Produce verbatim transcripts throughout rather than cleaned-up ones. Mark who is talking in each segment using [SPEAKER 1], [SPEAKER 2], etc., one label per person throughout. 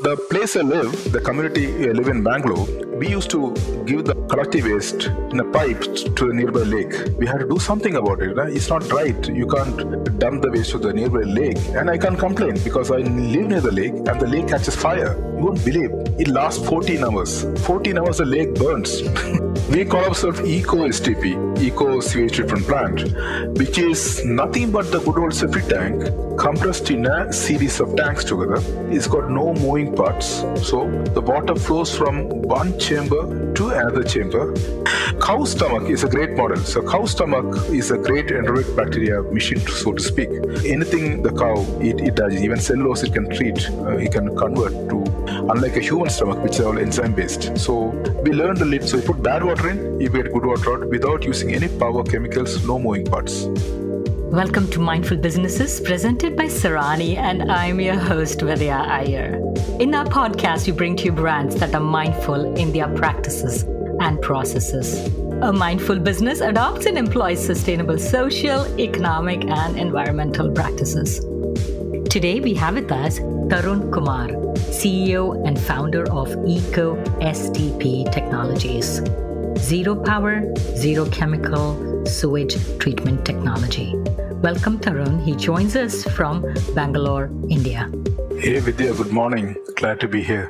[SPEAKER 1] The place I live, the community I live in Bangalore, we used to give the collective waste in a pipe to the nearby lake. We had to do something about it. Right? It's not right. You can't dump the waste to the nearby lake. And I can't complain because I live near the lake and the lake catches fire. You won't believe. It lasts fourteen hours. fourteen hours the lake burns. We call ourselves Eco-S T P, Eco Sewage Treatment Plant, which is nothing but the good old septic tank compressed in a series of tanks together. It's got no moving parts. So the water flows from one chamber to another chamber. Cow stomach is a great model. So cow stomach is a great anaerobic bacteria machine, so to speak. Anything the cow it, it does, even cellulose it can treat, uh, it can convert to, unlike a human stomach, which is all enzyme based. So we learned a little. So you put bad water in, you get good water out without using any power, chemicals, no moving parts.
[SPEAKER 2] Welcome to Mindful Businesses, presented by Sarani, and I'm your host, Vidya Iyer. In our podcast, we bring to you brands that are mindful in their practices and processes. A mindful business adopts and employs sustainable social, economic, and environmental practices. Today, we have with us Tarun Kumar, C E O and founder of Eco-S T P Technologies. Zero power, zero chemical sewage treatment technology. Welcome, Tarun. He joins us from Bangalore, India.
[SPEAKER 1] Hey, Vidya. Good morning. Glad to be here.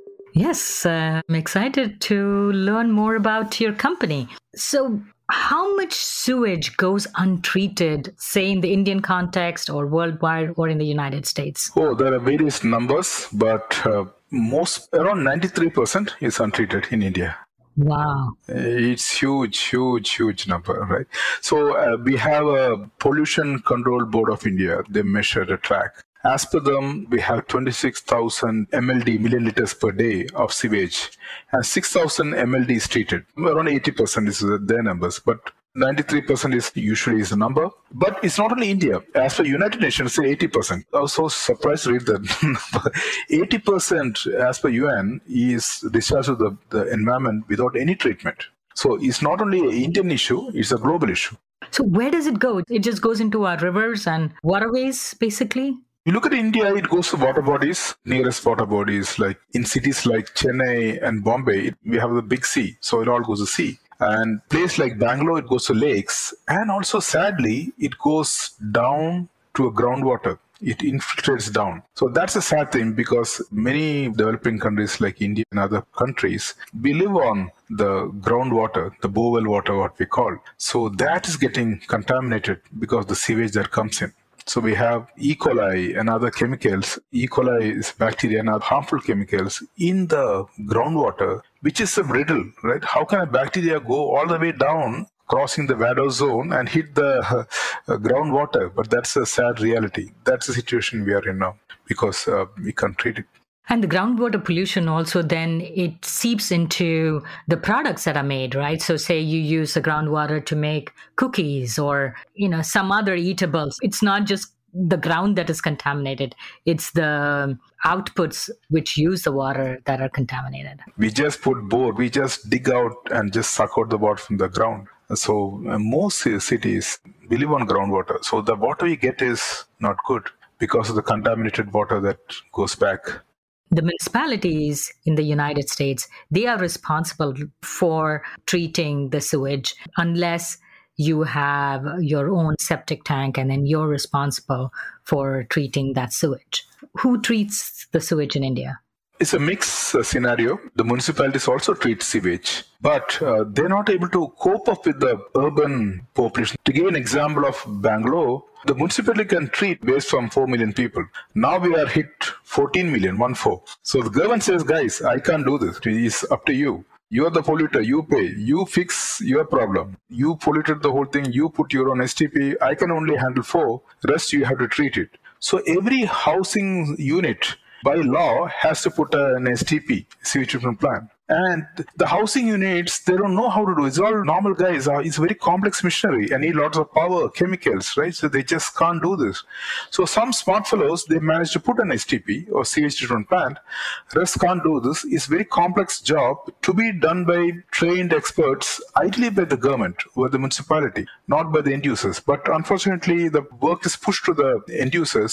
[SPEAKER 2] Yes, uh, I'm excited to learn more about your company. So, how much sewage goes untreated, say in the Indian context or worldwide or in the United States?
[SPEAKER 1] Oh, there are various numbers, but uh, most, around ninety-three percent is untreated in India.
[SPEAKER 2] Wow.
[SPEAKER 1] It's huge, huge, huge number, right? So uh, we have a Pollution Control Board of India. They measure the track. As per them, we have twenty-six thousand M L D, million liters per day of sewage, and six thousand M L D is treated. Around eighty percent is their numbers, but ninety-three percent is usually is the number. But it's not only India. As per United Nations, say eighty percent. I was so surprised to read that number. eighty percent as per U N is discharged to the, the environment without any treatment. So it's not only an Indian issue, it's a global issue.
[SPEAKER 2] So where does it go? It just goes into our rivers and waterways, basically?
[SPEAKER 1] You look at India, it goes to water bodies, nearest water bodies, like in cities like Chennai and Bombay, we have the big sea, so it all goes to sea. And place like Bangalore, it goes to lakes. And also, sadly, it goes down to a groundwater. It infiltrates down. So that's a sad thing because many developing countries like India and other countries, we live on the groundwater, the borewell water, what we call. So that is getting contaminated because of the sewage that comes in. So we have E. coli and other chemicals. E. coli is bacteria and other harmful chemicals in the groundwater, which is a riddle, right? How can a bacteria go all the way down, crossing the Vador zone and hit the uh, uh, groundwater? But that's a sad reality. That's the situation we are in now because uh, we can't treat it.
[SPEAKER 2] And the groundwater pollution also then it seeps into the products that are made, right? So say you use the groundwater to make cookies or, you know, some other eatables. It's not just the ground that is contaminated. It's the outputs which use the water that are contaminated.
[SPEAKER 1] We just put bore, we just dig out and just suck out the water from the ground. So uh, most cities, we live on groundwater. So the water we get is not good because of the contaminated water that goes back.
[SPEAKER 2] The municipalities in the United States, they are responsible for treating the sewage unless you have your own septic tank and then you're responsible for treating that sewage. Who treats the sewage in India?
[SPEAKER 1] It's a mixed uh, scenario. The municipalities also treat sewage, but uh, they're not able to cope up with the urban population. To give an example of Bangalore, the municipality can treat waste from four million people. Now we are hit fourteen million, one four. So the government says, guys, I can't do this. It's up to you. You are the polluter. You pay. You fix your problem. You polluted the whole thing. You put your own S T P. I can only handle four. Rest you have to treat it. So every housing unit by law has to put an S T P, sewage treatment plant. And the housing units, they don't know how to do it. It's all normal guys. It's very complex machinery and need lots of power, chemicals, right? So they just can't do this. So some smart fellows, they manage to put an S T P or sewage treatment plant. Rest can't do this. It's a very complex job to be done by trained experts, ideally by the government or the municipality, not by the end users. But unfortunately, the work is pushed to the end users.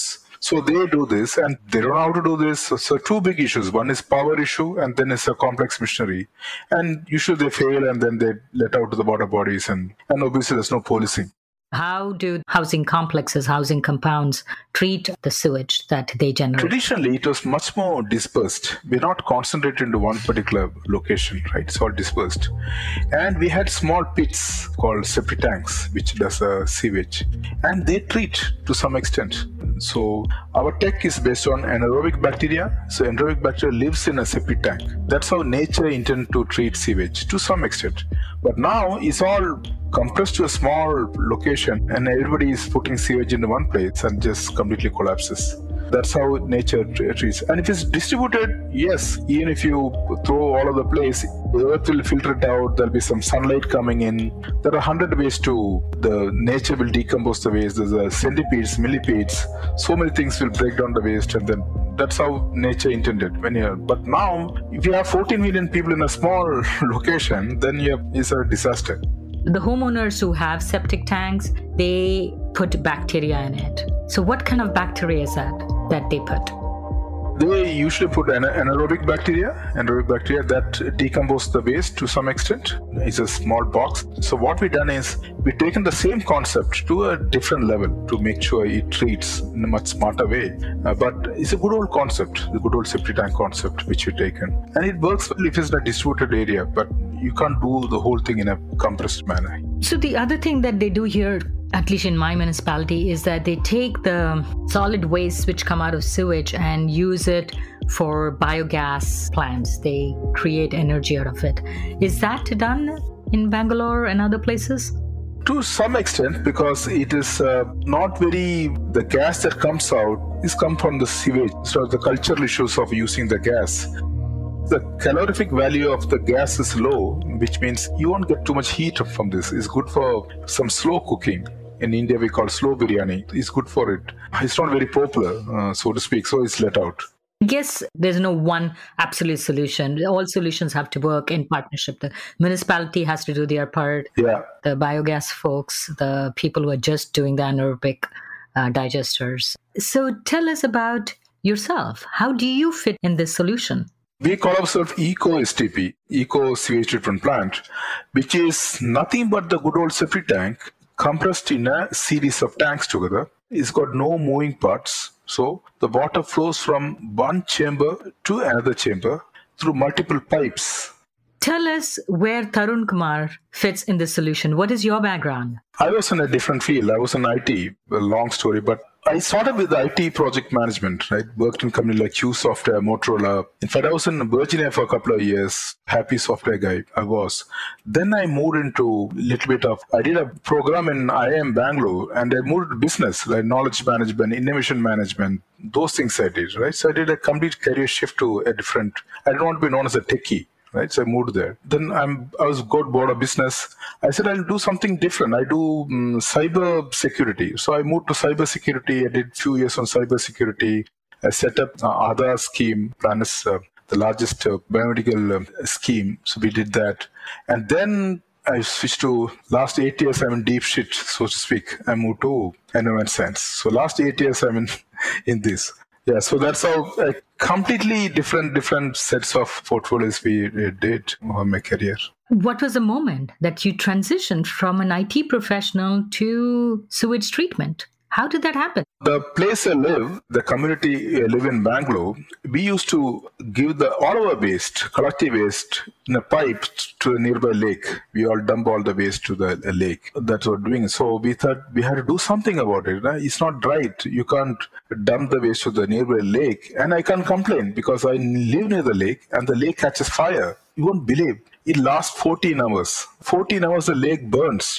[SPEAKER 1] So they do this, and they don't know how to do this. So, so two big issues. One is power issue, and then it's a complex machinery. And usually they fail, and then they let out to the water bodies, and, and obviously there's no policing.
[SPEAKER 2] How do housing complexes, housing compounds treat the sewage that they generate?
[SPEAKER 1] Traditionally, it was much more dispersed. We're not concentrated into one particular location, right? It's all dispersed. And we had small pits called septic tanks, which does uh, sewage. And they treat to some extent. So our tech is based on anaerobic bacteria. So anaerobic bacteria lives in a septic tank. That's how nature intended to treat sewage to some extent. But now it's all compressed to a small location, and everybody is putting sewage into one place and just completely collapses. That's how nature treats. And if it's distributed, yes, even if you throw all over the place, the earth will filter it out. There'll be some sunlight coming in. There are a hundred ways to the nature will decompose the waste. There's a centipedes, millipedes. So many things will break down the waste, and then that's how nature intended. When you but now, if you have fourteen million people in a small location, then you have, it's a disaster.
[SPEAKER 2] The homeowners who have septic tanks, they put bacteria in it. So what kind of bacteria is that that they put?
[SPEAKER 1] They usually put ana- anaerobic bacteria, anaerobic bacteria that decompose the waste to some extent. It's a small box. So what we've done is we've taken the same concept to a different level to make sure it treats in a much smarter way. Uh, but it's a good old concept, the good old septic tank concept which we've taken. And it works well if it's in a distributed area, but you can't do the whole thing in a compressed manner.
[SPEAKER 2] So the other thing that they do here, at least in my municipality, is that they take the solid waste which come out of sewage and use it for biogas plants. They create energy out of it. Is that done in Bangalore and other places?
[SPEAKER 1] To some extent, because it is uh, not very, the gas that comes out is come from the sewage. So the cultural issues of using the gas. The calorific value of the gas is low, which means you won't get too much heat from this. It's good for some slow cooking. In India, we call slow biryani. It's good for it. It's not very popular, uh, so to speak, so it's let out.
[SPEAKER 2] I guess there's no one absolute solution. All solutions have to work in partnership. The municipality has to do their part.
[SPEAKER 1] Yeah.
[SPEAKER 2] The biogas folks, the people who are just doing the anaerobic uh, digesters. So tell us about yourself. How do you fit in this solution?
[SPEAKER 1] We call ourselves Eco-S T P, Eco Sewage Treatment Plant, which is nothing but the good old septic tank compressed in a series of tanks together. It's got no moving parts. So the water flows from one chamber to another chamber through multiple pipes.
[SPEAKER 2] Tell us where Tarun Kumar fits in this solution. What is your background?
[SPEAKER 1] I was in a different field. I was in I T, a long story, but I started with I T project management, right? Worked in companies like Q Software, Motorola. In fact, I was in Virginia for a couple of years. Happy software guy, I was. Then I moved into a little bit of, I did a program in I I M Bangalore, and I moved to business, like knowledge management, innovation management, those things I did, right? So I did a complete career shift to a different, I don't want to be known as a techie. Right, so I moved there. Then I'm, I was got bored of business. I said, I'll do something different. I do um, cyber security. So I moved to cyber security. I did a few years on cyber security. I set up uh, Aadhaar scheme. Plan is uh, the largest uh, biomedical uh, scheme. So we did that. And then I switched to, last eight years, I'm in deep shit, so to speak. I moved to environment science. So last eight years, I'm in, in this. Yeah, so that's how uh, completely different different sets of portfolios we uh, did on my career.
[SPEAKER 2] What was the moment that you transitioned from an I T professional to sewage treatment? How did that happen?
[SPEAKER 1] The place I live, the community I live in Bangalore, we used to give the all our waste, collective waste, in a pipe to a nearby lake. We all dump all the waste to the, the lake. That's what we're doing. So we thought we had to do something about it. Right? It's not right. You can't dump the waste to the nearby lake. And I can't complain because I live near the lake and the lake catches fire. You won't believe. It lasts fourteen hours. fourteen hours the lake burns.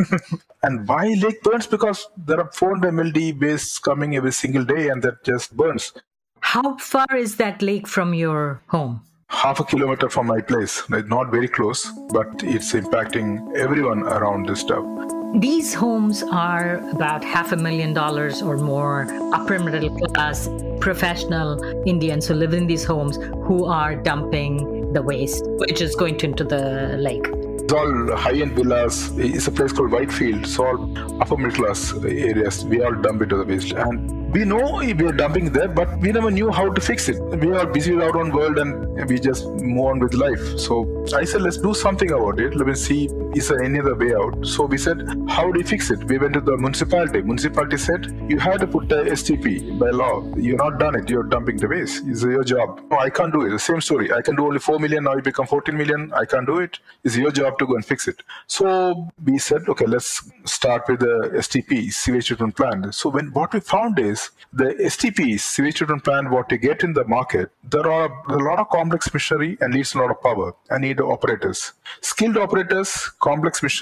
[SPEAKER 1] And why lake burns? Because there are four hundred milliliters waste coming every single day and that just burns.
[SPEAKER 2] How far is that lake from your home?
[SPEAKER 1] Half a kilometer from my place. Like not very close, but it's impacting everyone around this stuff.
[SPEAKER 2] These homes are about half a million dollars or more, upper middle class, professional Indians who live in these homes who are dumping the waste, which is going to, into the lake.
[SPEAKER 1] It's all high-end villas. It's a place called Whitefield. It's all upper middle class areas. We all dump it to the waste. And we know we are dumping there, but we never knew how to fix it. We are busy with our own world and we just move on with life. So I said, let's do something about it. Let me see, is there any other way out? So we said, how do we fix it? We went to the municipality. Municipality said, you have to put a S T P by law. You're not done it. You're dumping the waste. It's your job. No, I can't do it. The same story. I can do only four million. Now you become fourteen million. I can't do it. It's your job to go and fix it. So we said, okay, let's start with the S T P, sewage treatment plant. So when what we found is the S T P, sewage treatment plant, what you get in the market, there are a lot of complex machinery and needs a lot of power and need operators. Skilled operators, complex machinery,